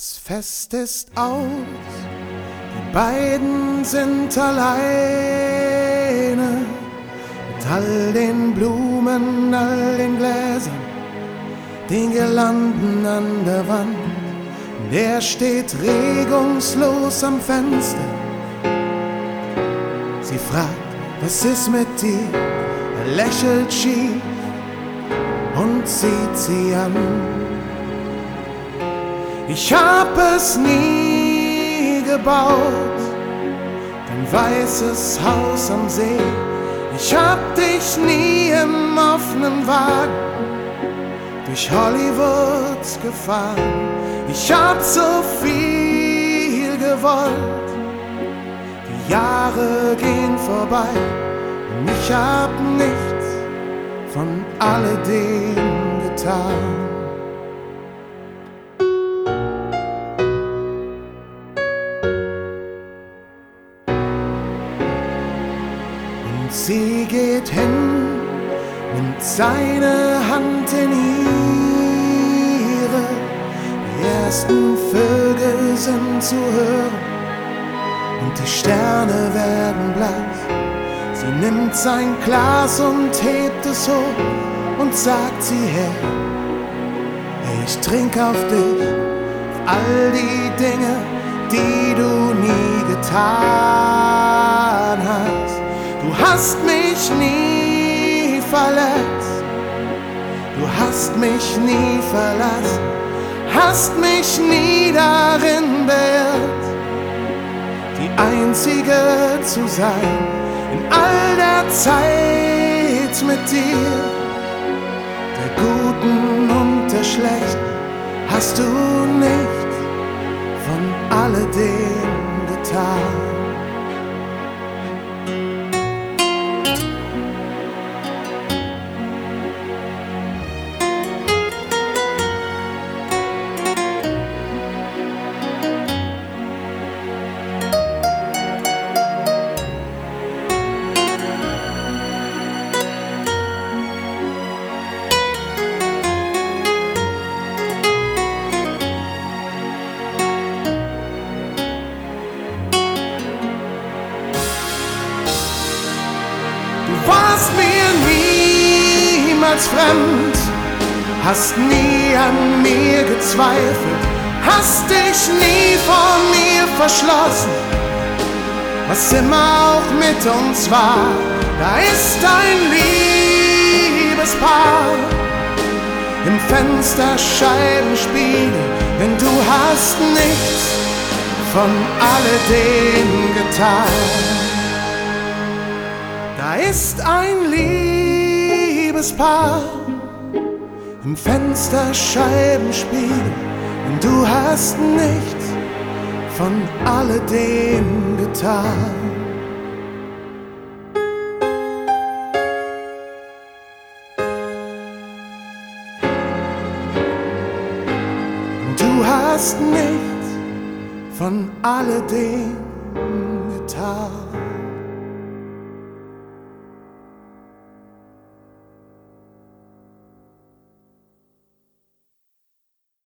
Das Fest ist aus, die beiden sind alleine. Mit all den Blumen, all den Gläsern, den Girlanden an der Wand. Und er steht regungslos am Fenster. Sie fragt, was ist mit dir? Er lächelt schief und sieht sie an. Ich hab es nie gebaut, dein weißes Haus am See. Ich hab dich nie im offenen Wagen durch Hollywood gefahren. Ich hab so viel gewollt, die Jahre gehen vorbei und ich hab nichts von alledem getan. Sie geht hin, nimmt seine Hand in ihre. Die ersten Vögel sind zu hören und die Sterne werden blass. Sie nimmt sein Glas und hebt es hoch und sagt sie her: Ich trink auf dich, auf all die Dinge, die du nie getan hast. Du hast mich nie verletzt, du hast mich nie verlassen, hast mich nie darin beirrt, die Einzige zu sein in all der Zeit mit dir. Der Guten und der Schlechten hast du nichts von alledem getan. Du warst mir niemals fremd, hast nie an mir gezweifelt, hast dich nie vor mir verschlossen. Was immer auch mit uns war, da ist ein Liebespaar im Fensterscheibenspiegel, denn du hast nichts von alledem getan. Da ist ein Liebespaar im Fensterscheibenspiegel und du hast nichts von alledem getan. Du hast nichts von alledem getan.